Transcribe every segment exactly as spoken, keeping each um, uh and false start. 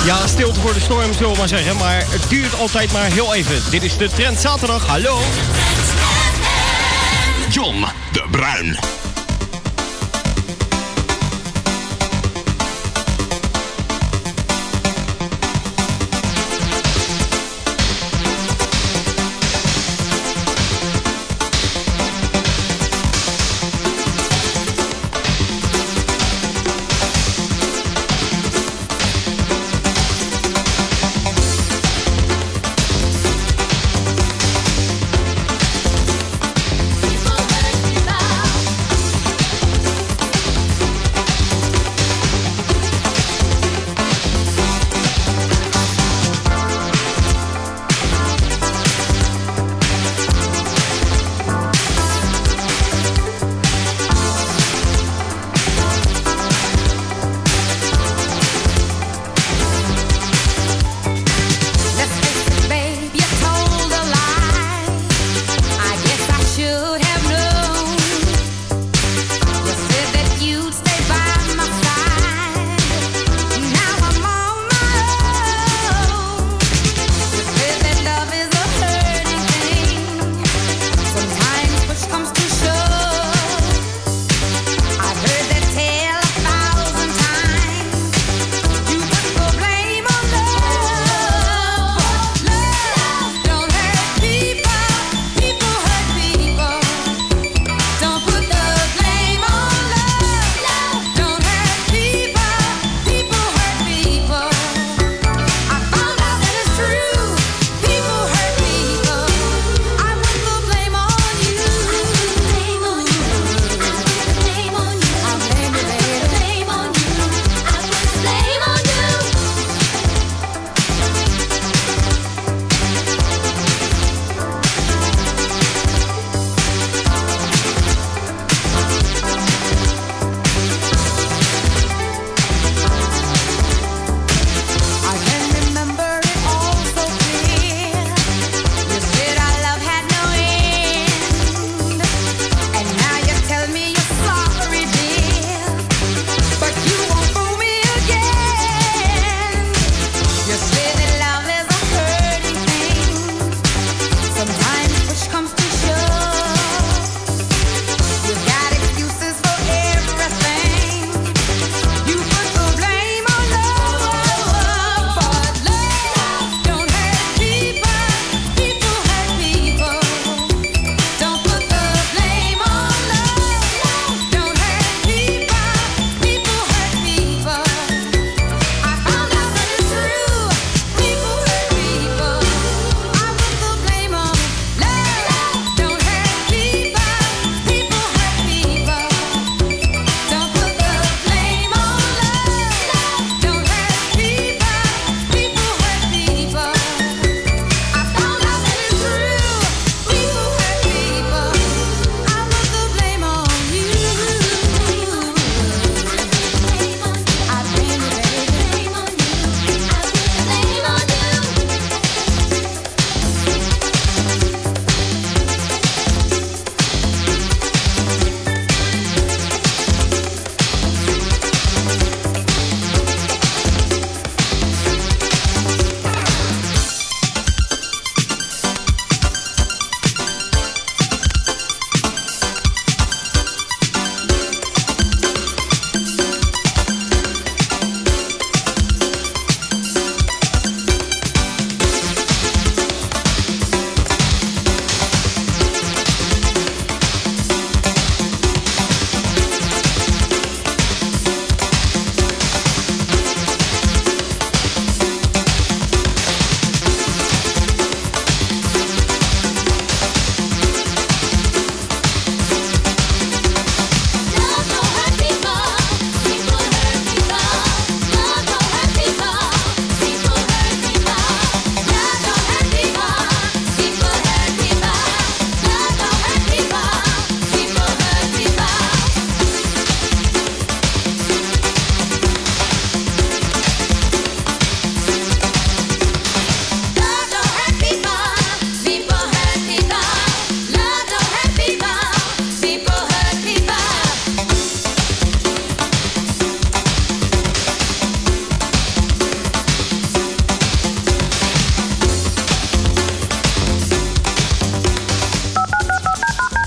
Ja, stilte voor de storm, zullen we maar zeggen. Maar het duurt altijd maar heel even. Dit is de Trend Zaterdag. Hallo. John de Bruin. People let you down.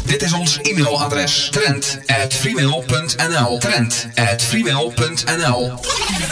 Dit is ons e-mailadres trend at freemail punt n l trend at freemail punt n l.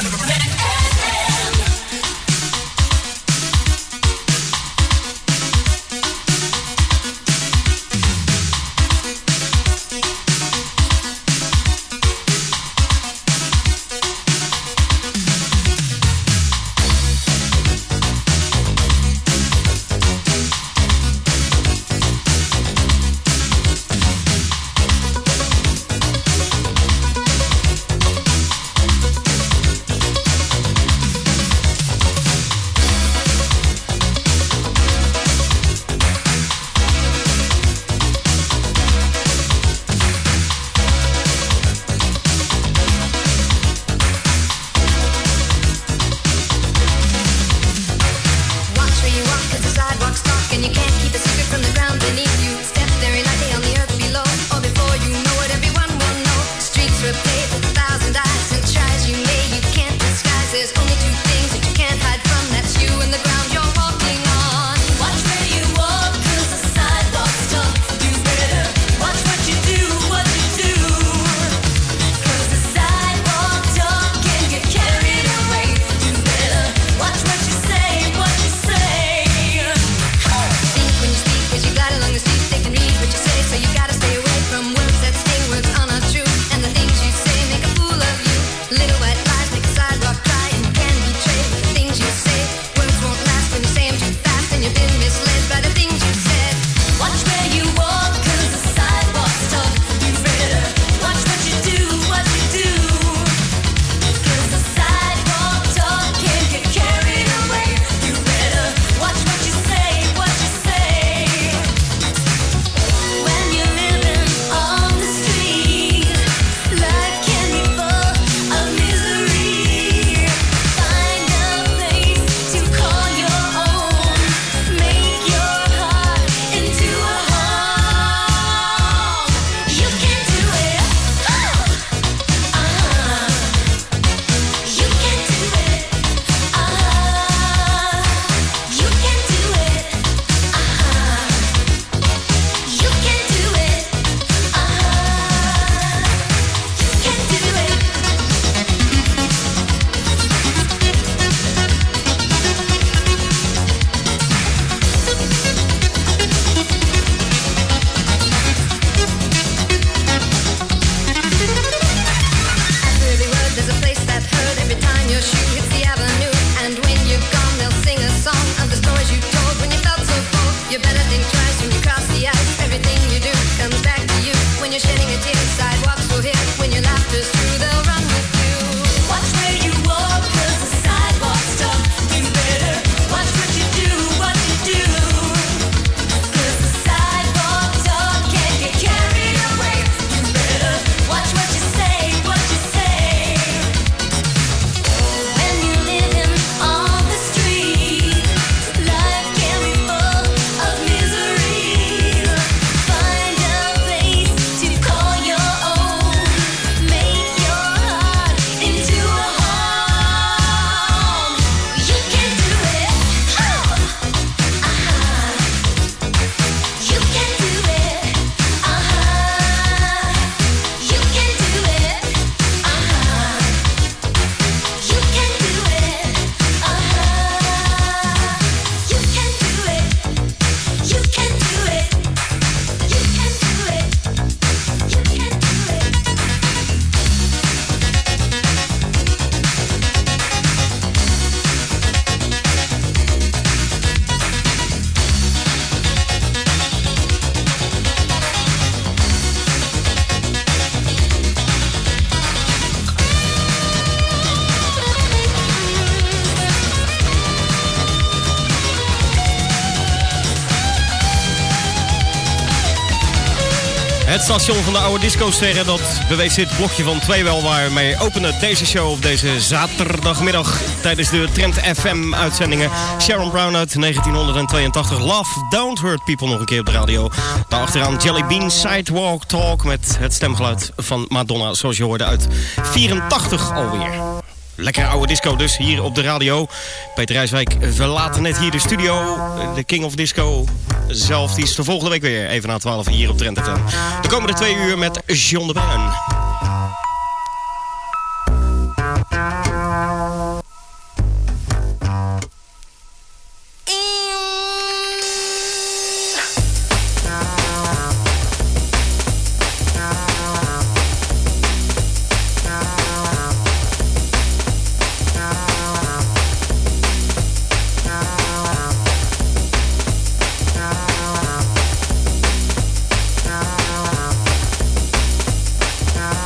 Het station van de oude discosterren, dat bewees dit blokje van twee wel, waarmee opende deze show op deze zaterdagmiddag tijdens de Trend F M-uitzendingen. Sharon Brown uit negentienhonderdtweeëntachtig, Love Don't Hurt People nog een keer op de radio. Daarachteraan Jelly Bean, Sidewalk Talk met het stemgeluid van Madonna, zoals je hoorde uit vierentachtig alweer. Lekkere oude disco dus hier op de radio. Peter Rijswijk verlaat net hier de studio. De King of Disco zelf, die is de volgende week weer even na twaalf hier op Trent F M. De komende twee uur met John de Bruin. Now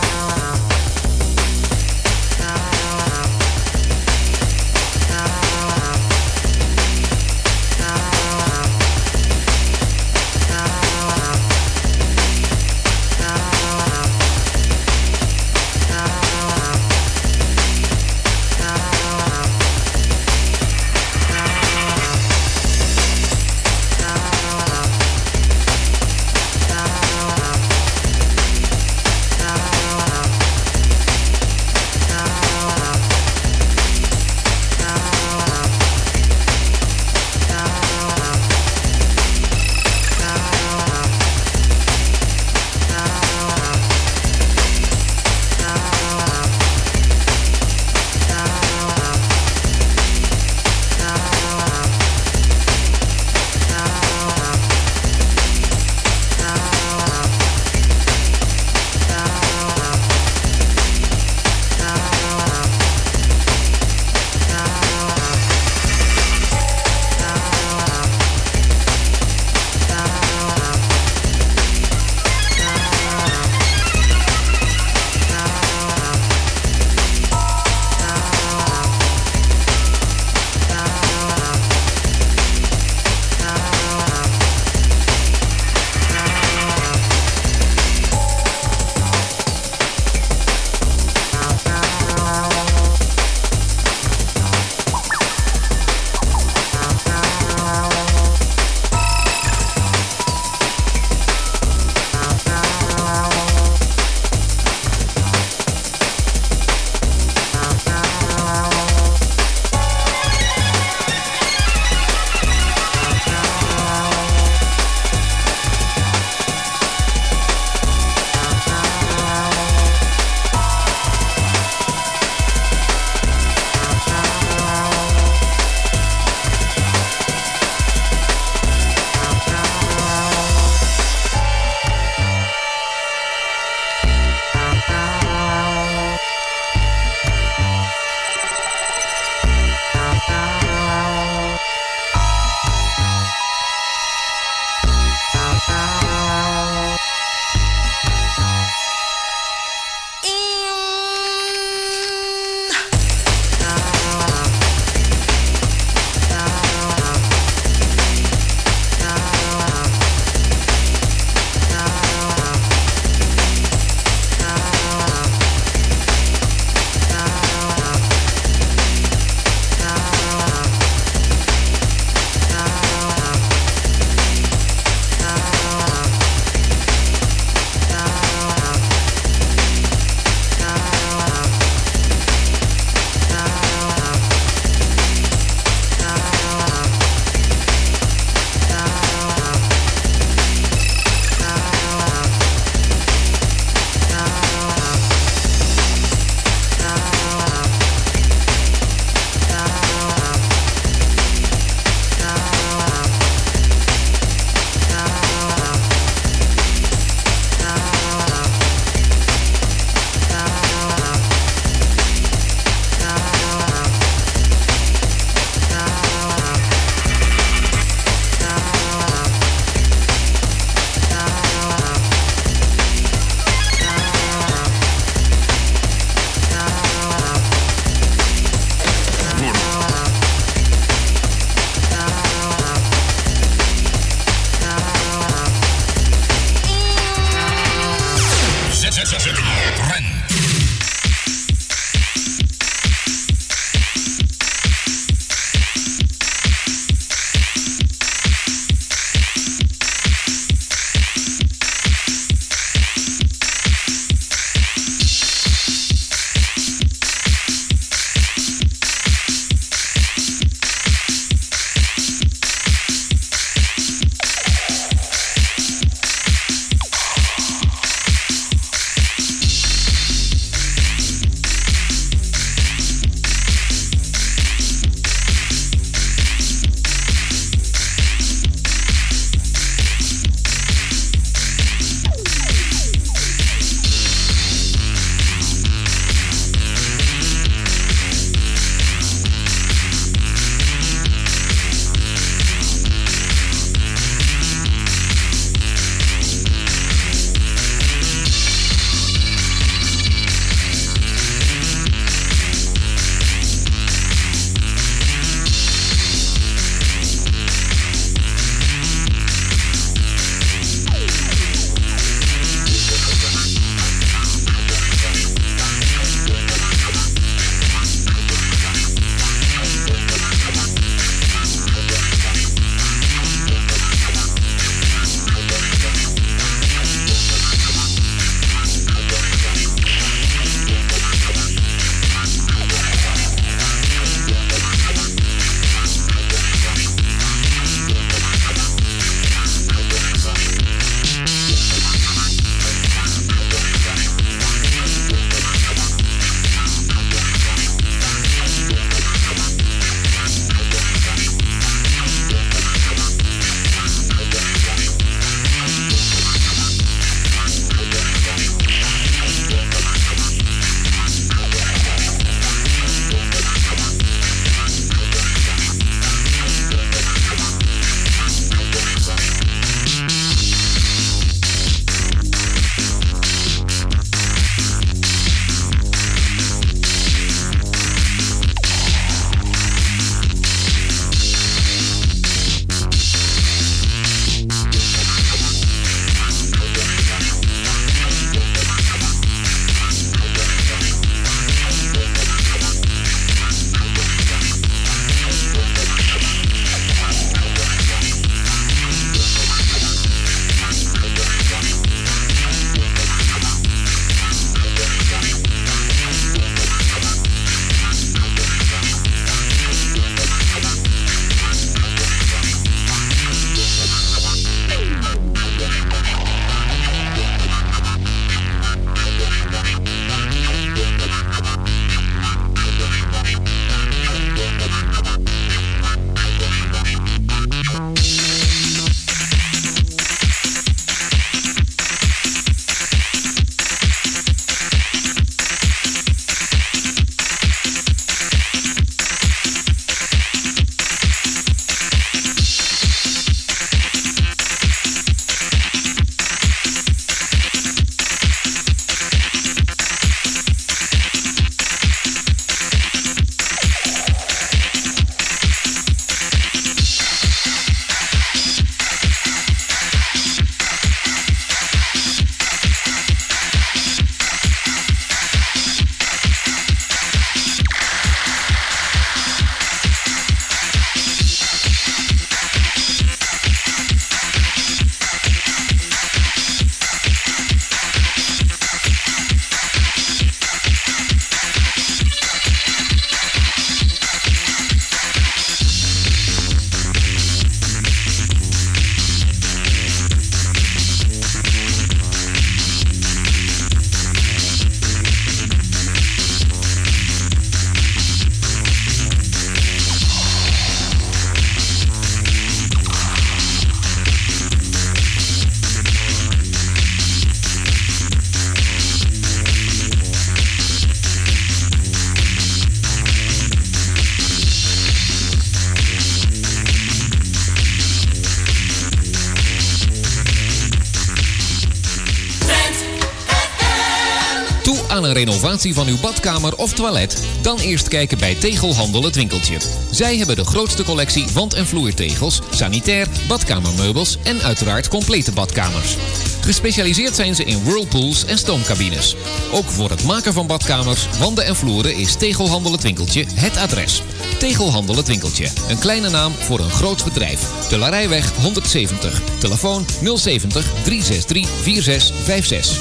aan een renovatie van uw badkamer of toilet? Dan eerst kijken bij Tegelhandel het winkeltje. Zij hebben de grootste collectie wand- en vloertegels, sanitair, badkamermeubels en uiteraard complete badkamers. Gespecialiseerd zijn ze in whirlpools en stoomcabines. Ook voor het maken van badkamers, wanden en vloeren is Tegelhandel het winkeltje het adres. Tegelhandel het winkeltje. Een kleine naam voor een groot bedrijf. De Larijweg honderdzeventig. Telefoon nul zeventig, drie zes drie, vier zes vijf zes.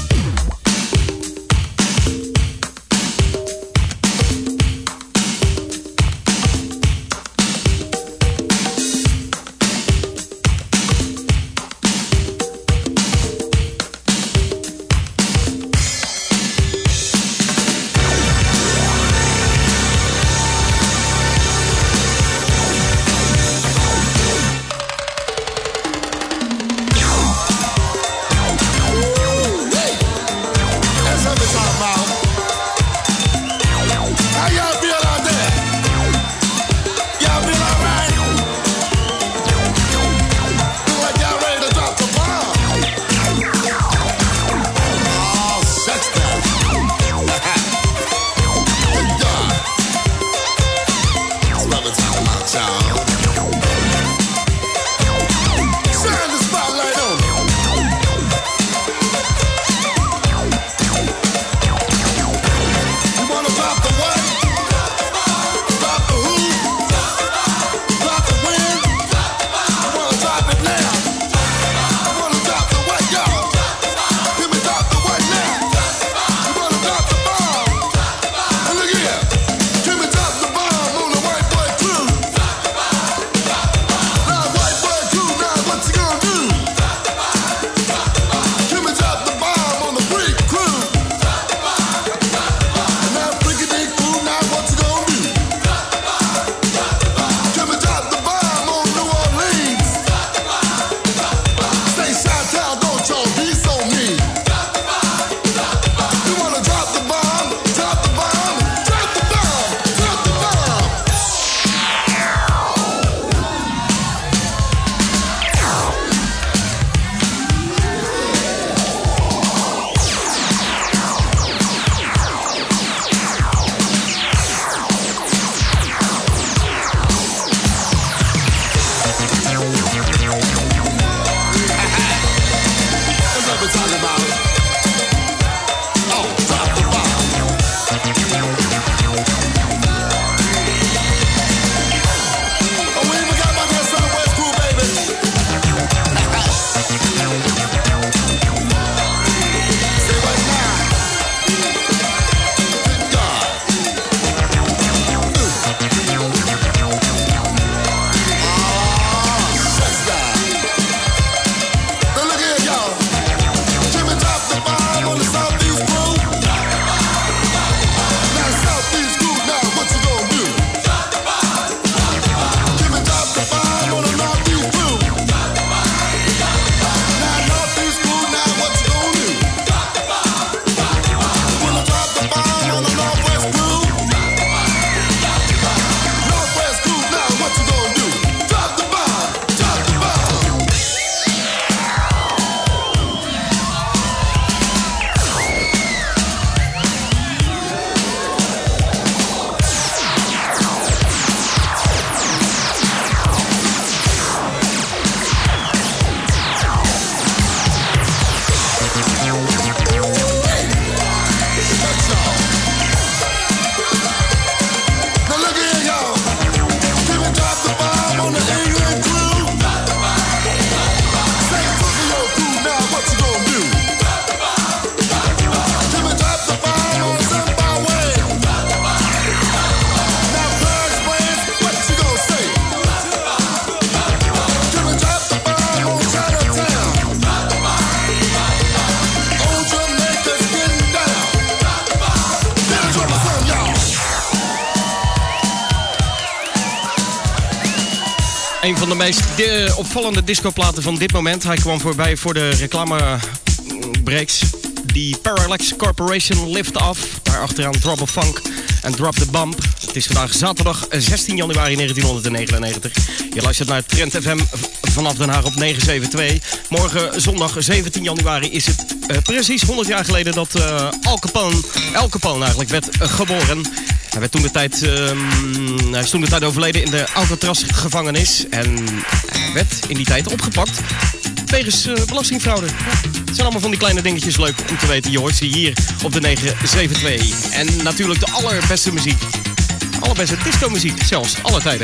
Een van de meest de, opvallende discoplaten van dit moment. Hij kwam voorbij voor de reclamebreaks. Die Parallax Corporation Lift Off. Daarachteraan Drop of Funk en Drop the Bump. Het is vandaag zaterdag zestien januari negentienhonderdnegenennegentig. Je luistert naar Trend F M vanaf Den Haag op negen zeven twee. Morgen zondag zeventien januari is het uh, precies honderd jaar geleden dat uh, Al Capone, Al Capone eigenlijk werd uh, geboren. Hij werd toen de tijd, um, hij is toen de tijd overleden in de Alcatraz-gevangenis. En hij werd in die tijd opgepakt wegens uh, belastingfraude. Ja, het zijn allemaal van die kleine dingetjes leuk om te weten. Je hoort ze hier op de negen zeven twee. En natuurlijk de allerbeste muziek. Allerbeste disco-muziek, zelfs, alle tijden.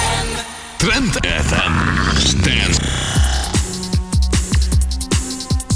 Trend F M stands.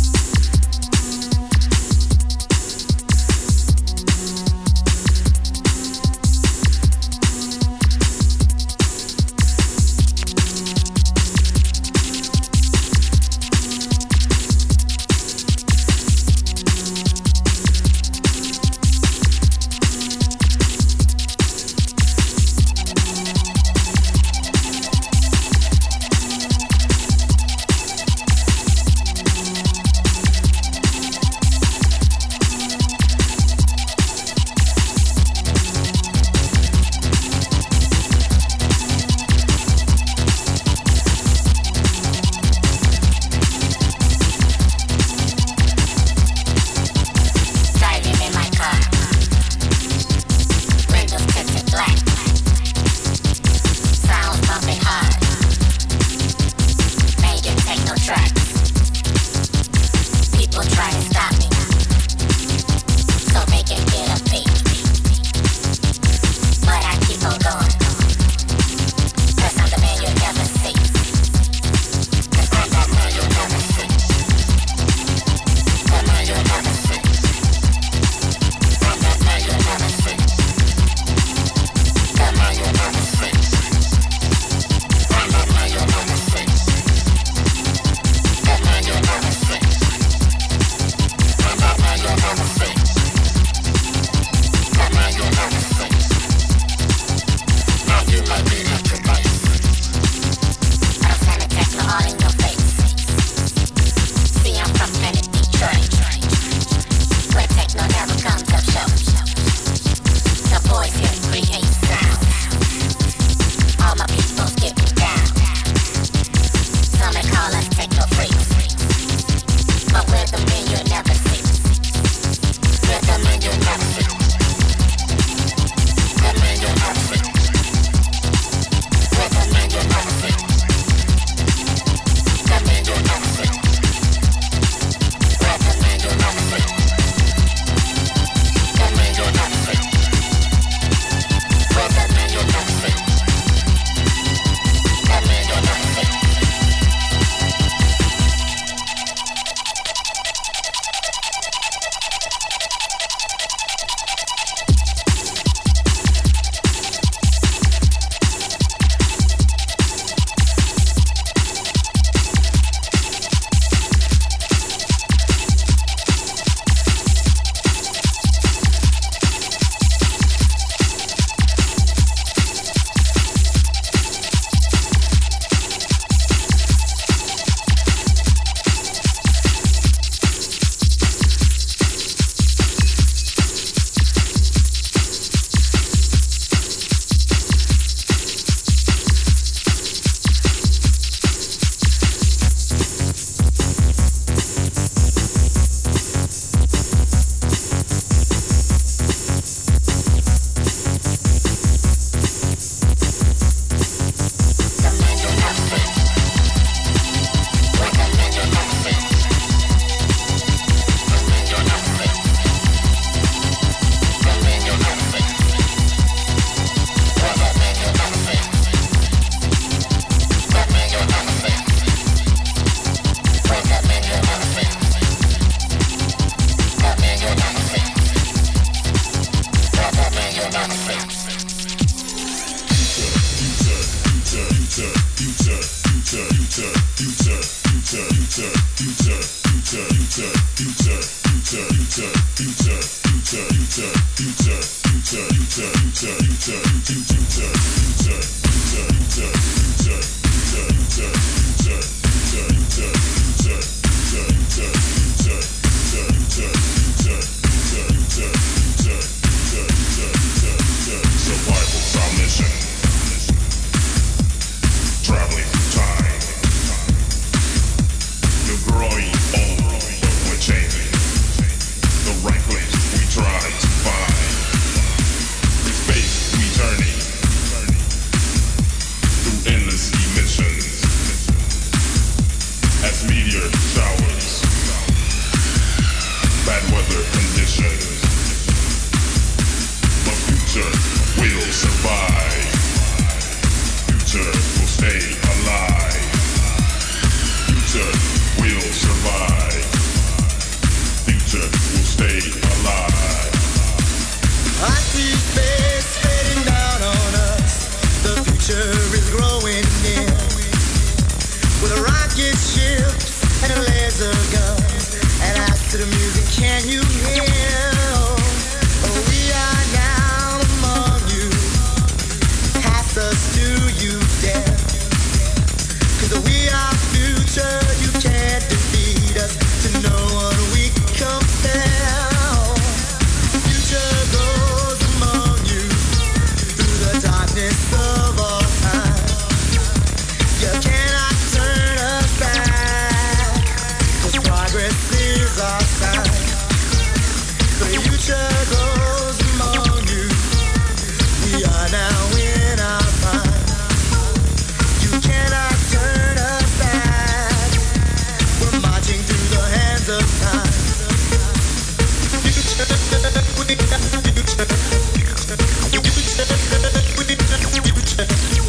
rocket ships and a laser gun. And after the music, can you hear? Oh, we are now among you. Pass us, do you dare? 'Cause we are future, you can't defeat us. To no one we compare. Future goes among you through the darkness of all time. You cannot turn us back, 'cause progress is our sign. The future goes among you. We are now in our prime. You cannot turn us back. We're marching through the hands of time. Future, we got future. Future, we got future.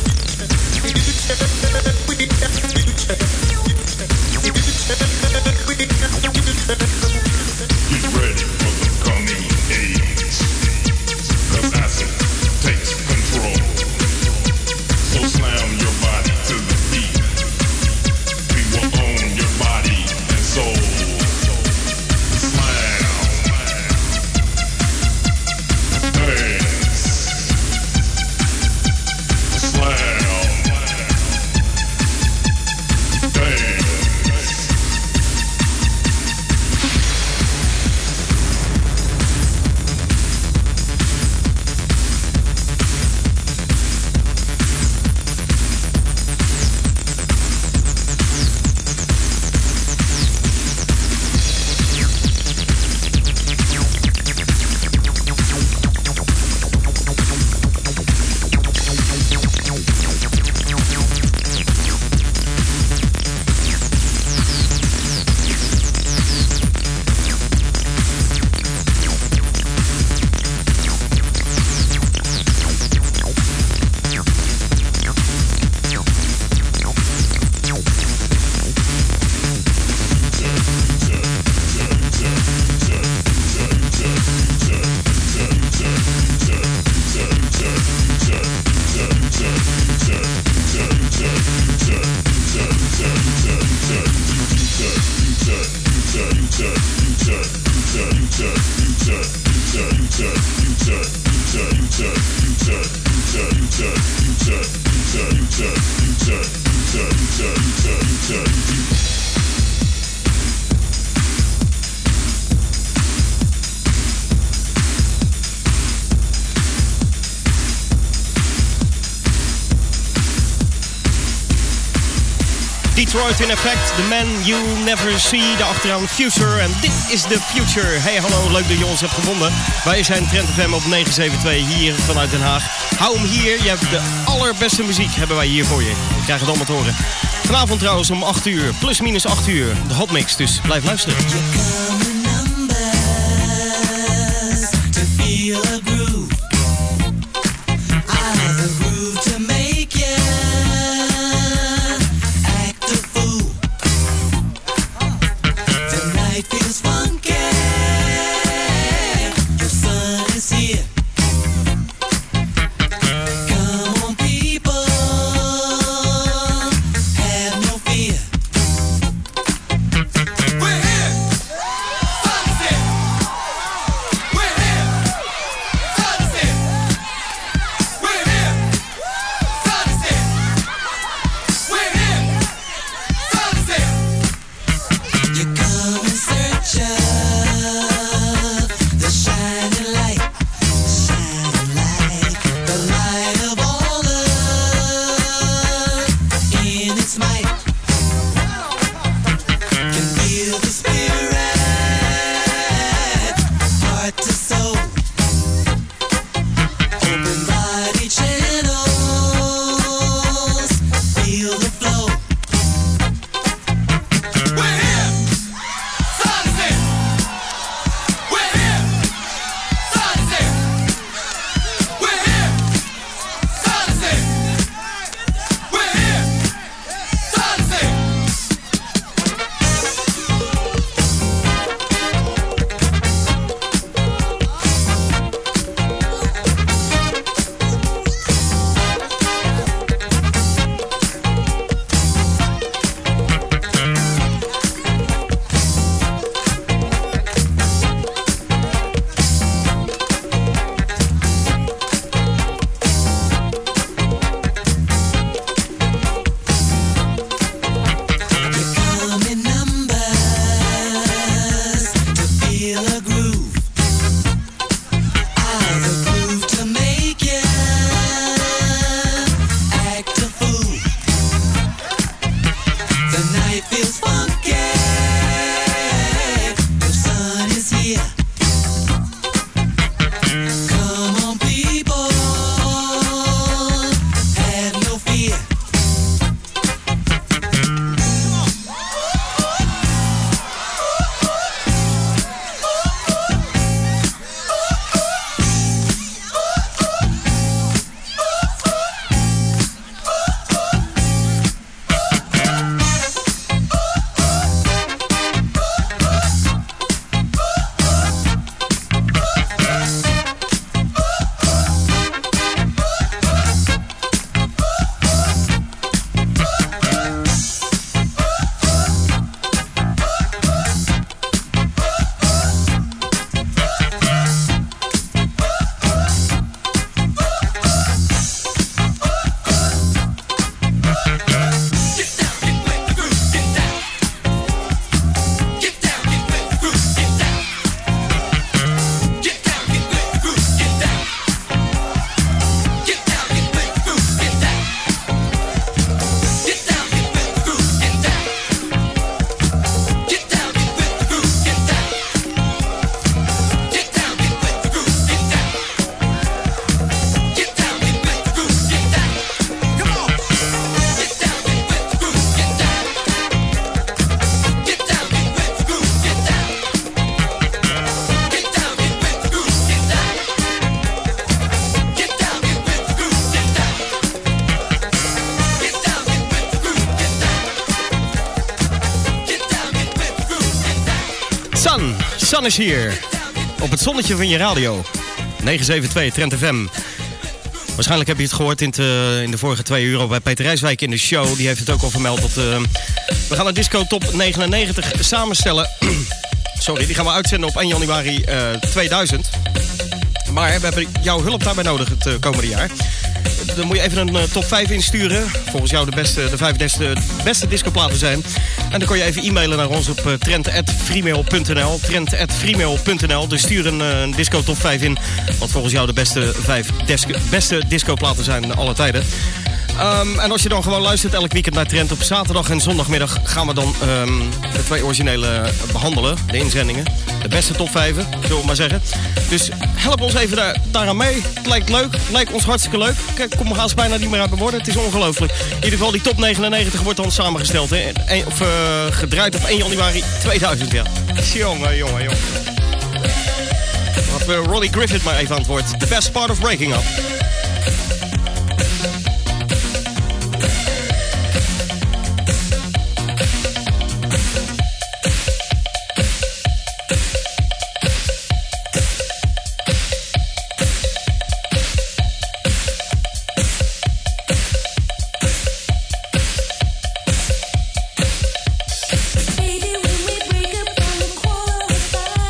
Get ready for the coming age, 'cause acid takes control. So slam your body to the beat. We will own your body and soul. Slam. Dance. Slam. Dance. Detroit in effect, The Man You Never See, daarachteraan Future. En dit is The Future. Hey, hallo, leuk dat je ons hebt gevonden. Wij zijn Trent F M op negen zeven twee hier vanuit Den Haag. Hou hem hier, je hebt de allerbeste muziek hebben wij hier voor je. Je krijgt het allemaal te horen. Vanavond trouwens om acht uur, plus minus acht uur, de hotmix. Dus blijf luisteren. Sun is Here. Op het zonnetje van je radio. negen zeven twee Trent F M. Waarschijnlijk heb je het gehoord in, te, in de vorige twee uur bij Peter Rijswijk in de show. Die heeft het ook al vermeld. Dat, uh, we gaan een disco top negenennegentig samenstellen. Sorry, die gaan we uitzenden op één januari uh, tweeduizend. Maar we hebben jouw hulp daarbij nodig het uh, komende jaar. Dan moet je even een uh, top vijf insturen. Volgens jou de, beste, de vijf beste, beste discoplaten zijn. En dan kon je even e-mailen naar ons op uh, trent at freemail punt n l. trent at freemail punt n l. Dus stuur een, uh, een disco top vijf in. Wat volgens jou de beste vijf desk, beste discoplaten zijn alle tijden. Um, en als je dan gewoon luistert elk weekend naar Trent op zaterdag en zondagmiddag gaan we dan um, de twee originele behandelen. De inzendingen. De beste top vijven, zullen we maar zeggen. Dus help ons even daar, daaraan mee. Het lijkt leuk. Het lijkt ons hartstikke leuk. Kijk, kom haast bijna niet meer uit mijn woorden. Het is ongelooflijk. In ieder geval die top negenennegentig wordt dan samengesteld. Hè? En, of uh, gedraaid op één januari tweeduizend. Ja. Jongen, jongen, jongen. Laten we Ronnie Griffith maar even aan het woord. The best part of breaking up.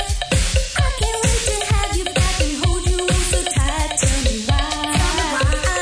Tell me why.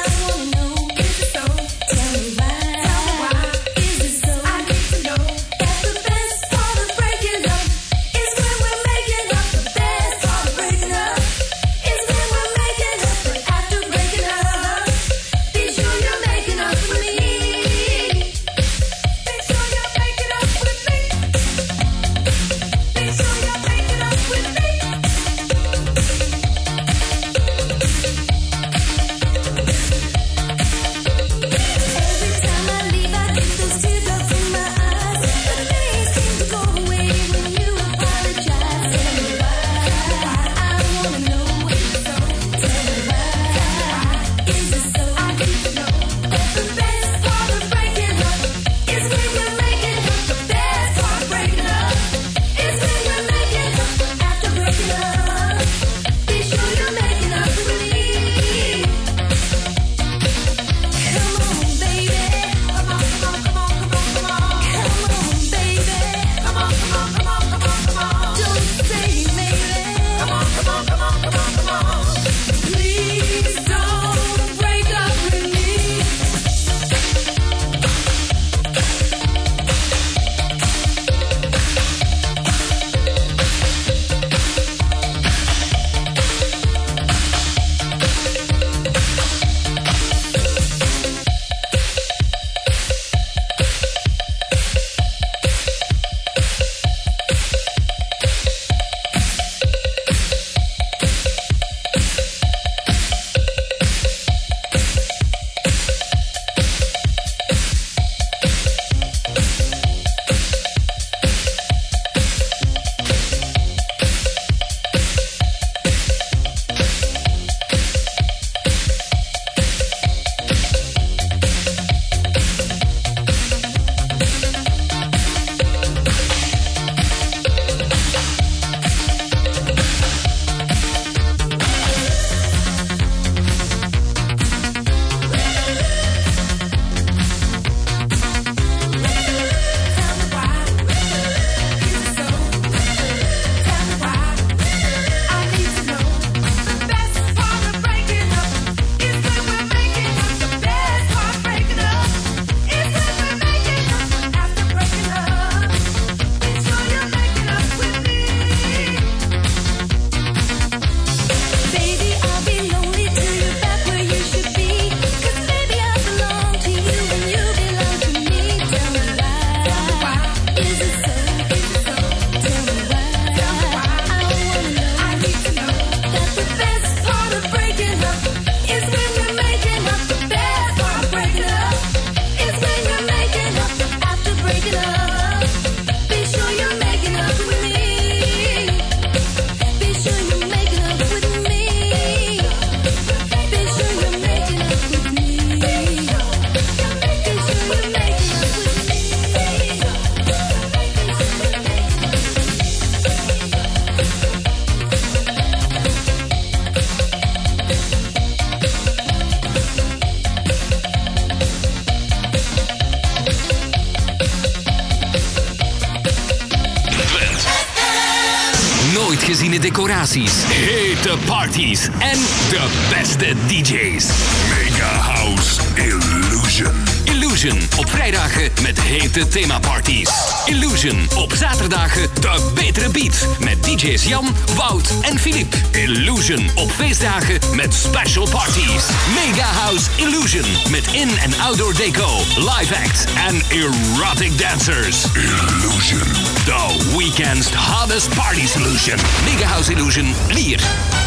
uitgeziene decoraties, hete parties en de beste D J's. Mega House Illusion. Illusion op vrijdagen met hete themaparties. Illusion op zaterdagen de betere beat met D J's Jan, Wout en Filip. Illusion op feestdagen met special parties. Mega House Illusion met in- en outdoor deco, live acts en erotic dancers. Illusion. The weekend's hottest party solution. Mega House Illusion, Lier.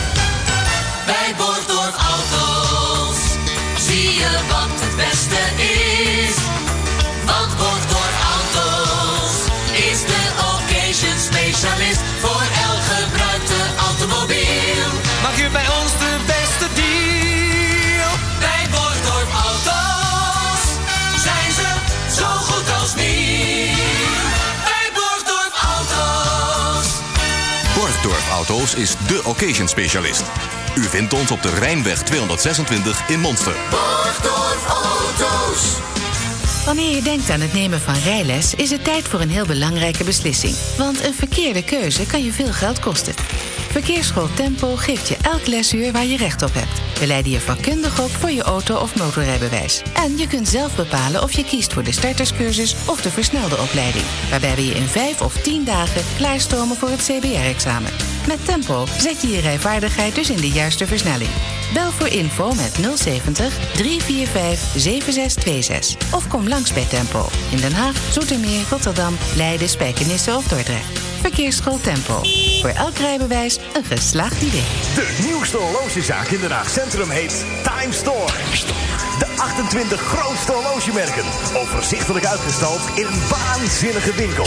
Bij Borgdorf Auto's zie je wat het beste is. Want Borgdorf Auto's is de occasion specialist voor elk gebruikte automobiel. Maak je bij ons de beste deal. Bij Borgdorf Auto's zijn ze zo goed als nieuw. Bij Borgdorf Auto's. Borgdorf Auto's is de occasion specialist. U vindt ons op de Rijnweg tweehonderdzesentwintig in Monster. Borgdorf Auto's. Wanneer je denkt aan het nemen van rijles, is het tijd voor een heel belangrijke beslissing. Want een verkeerde keuze kan je veel geld kosten. Verkeersschool Tempo geeft je elk lesuur waar je recht op hebt. We leiden je vakkundig op voor je auto- of motorrijbewijs. En je kunt zelf bepalen of je kiest voor de starterscursus of de versnelde opleiding. Waarbij we je in vijf of tien dagen klaarstomen voor het C B R-examen. Met Tempo zet je je rijvaardigheid dus in de juiste versnelling. Bel voor info met nul zeventig, drie vier vijf, zeven zes twee zes. Of kom langs bij Tempo. In Den Haag, Zoetermeer, Rotterdam, Leiden, Spijkenisse of Dordrecht. Verkeersschool Tempo. Voor elk rijbewijs een geslaagd idee. De nieuwste horlogezaak in Den Haag Centrum heet Time Store. De achtentwintig grootste horlogemerken. Overzichtelijk uitgestald in een waanzinnige winkel.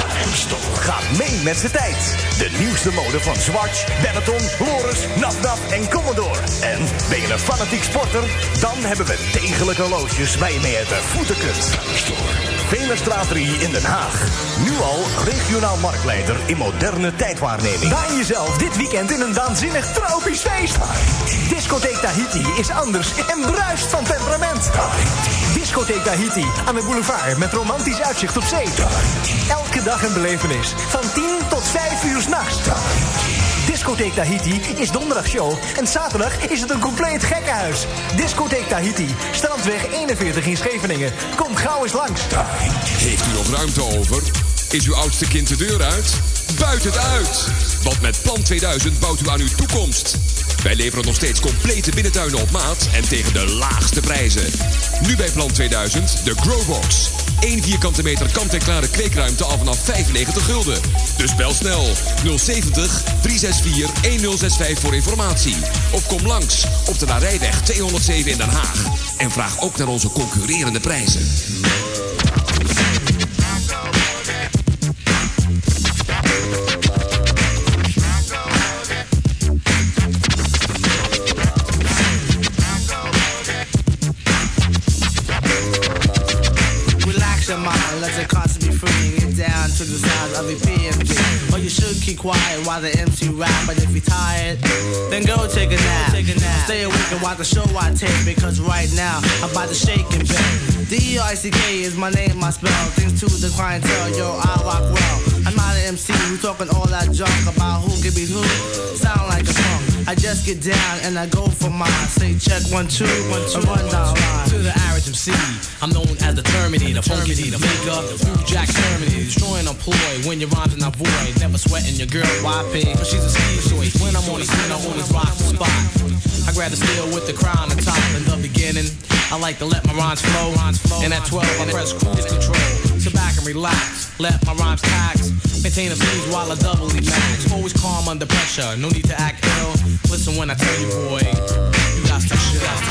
Ga mee met de tijd. De nieuwste mode van Swatch, Benetton, Loris, Naf-Naf en Commodore. En ben je een fanatiek sporter? Dan hebben we degelijke horloges waar je mee uit de voeten kunt. Velerstraat drie in Den Haag. Nu al regionaal marktleider in moderne tijdwaarneming. Baan jezelf dit weekend in een waanzinnig tropisch feest. Discotheek Tahiti is anders en bruist van temperament. Discotheek Tahiti aan de boulevard met romantisch uitzicht op zee. Elke dag een belevenis van tien tot vijf uur 's nachts. Discotheek Tahiti is donderdagshow en zaterdag is het een compleet gekkenhuis. Discotheek Tahiti, Strandweg eenenveertig in Scheveningen. Kom gauw eens langs. Heeft u nog ruimte over? Is uw oudste kind de deur uit? Buit het uit! Want met Plan tweeduizend bouwt u aan uw toekomst. Wij leveren nog steeds complete binnentuinen op maat en tegen de laagste prijzen. Nu bij Plan tweeduizend de Growbox. één vierkante meter kant-en-klare kweekruimte al vanaf vijfennegentig gulden. Dus bel snel nul zeventig, drie zes vier, een nul zes vijf voor informatie. Of kom langs op de Larijweg tweehonderdzeven in Den Haag. En vraag ook naar onze concurrerende prijzen. Let it constantly freeing it down to the sound of a P M G. But you should keep quiet while the M C rap. But if you're tired, then go take a nap. Take a nap. Stay awake and watch the show I take. Because right now I'm about to shake and bake. D E I C K is my name, my spell. Things to the clientele, yo, I rock well. I'm not an M C who's talking all that junk about who can beat who. Sound like a punk. I just get down and I go for mine. Say check one, two, one, two, run down line. To the average M C, I'm known as the Terminator, funky the maker, New Jack Terminator, destroying a ploy when your rhymes are not void. Never sweating your girl, Y P, but she's a ski choice. When I'm on the scene, I always rock the spot. I grab the steel with the crown on top. In the beginning, I like to let my rhymes flow. And at twelve, I press cruise control. Sit back and relax, let my rhymes tax. Maintain a breeze while I doubly max. Always calm under pressure, no need to act ill. Listen when I tell you, boy, you got to shit out.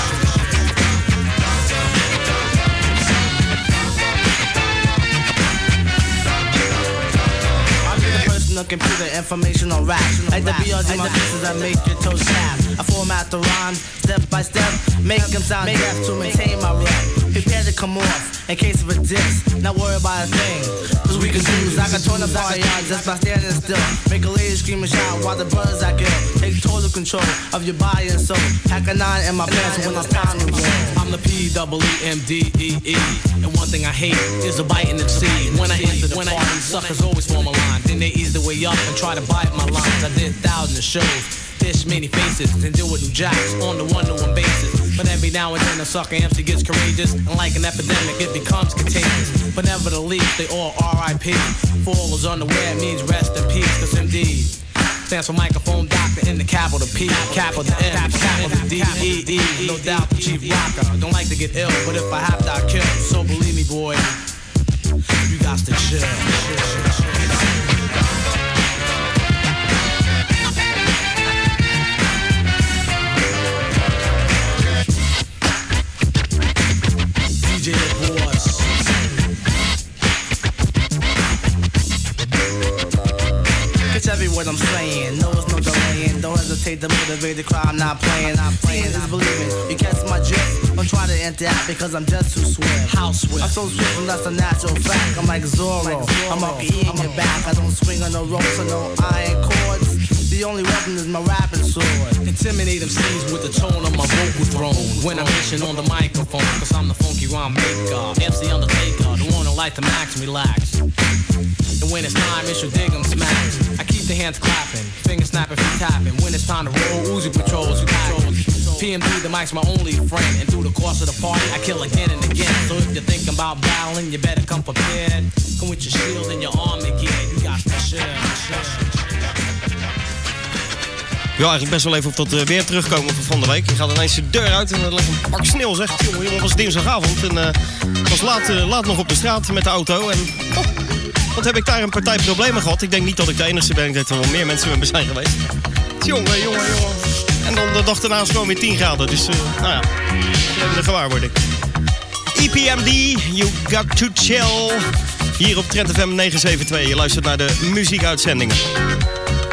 The computer information on rap. Like the B R D, my pieces that make your toes tap. I format the rhymes step by step, make them sound deaf to maintain my rap. Prepare to come off in case of a diss, not worry about a thing. Cause we can choose. I can turn up our yard just by standing still. Make a lady scream and shout while the brothers I kill. Take total control of your body and soul. Pack a nine in my pants when it's time to roll. I'm the P double E M D E E. And one thing I hate is the biting of seed. When I enter the party, suckers always form a line. Then they ease the way up and try to bite my lines. I did thousands of shows, dish many faces, then deal with new jacks on the one-to-one basis. But every now and then a sucker M C gets courageous, and like an epidemic it becomes contagious. But nevertheless they all R I P. For all those unaware means rest in peace. Cause M D stands for microphone doctor in the capital P, capital M, capital D E E. No doubt the chief rocker. Don't like to get ill, but if I have to I kill. So believe me boy, you got to chill. D J Boss. Catch every word I'm saying, no it's no delaying. Don't hesitate to motivate the crowd, I'm not playing. I'm playing is believing. You catch my drift, don't try to interact because I'm just too swift. How swift? I'm so swift and that's a natural fact. I'm like Zorro, I'm up E in your back. I don't swing on no ropes or no iron cords. The only weapon is my rapping sword. Intimidate M Cs with the tone of my vocal throne. When I'm mission on the microphone, cause I'm the funky rhyme maker. M C Undertaker, the one who like to max relax. And when it's time, it's your dig 'em smacks. I keep the hands clapping, fingers snapping, feet tapping. When it's time to roll, Uzi patrols, who patrols. P M D, the mic's my only friend. And through the course of the party, I kill again and again. So if you're thinking about battling, you better come prepared. Come with your shield and your army gear. You got to share. Ik wil eigenlijk best wel even op dat uh, weer terugkomen van van de week. Je gaat ineens de deur uit en er ligt een pak sneeuw, zeg. Jongen, jongen, het was dinsdagavond en uh, ik was laat, uh, laat nog op de straat met de auto. En oh, wat heb ik daar een partij problemen gehad. Ik denk niet dat ik de enige ben. Ik denk dat er wel meer mensen met me zijn geweest. Jongen, jongen, jongen. En dan de dag daarna is gewoon weer tien graden. Dus, uh, nou ja, we hebben de gewaarwording. E P M D, You Got To Chill. Hier op Trent F M negen zeven twee. Je luistert naar de muziekuitzendingen.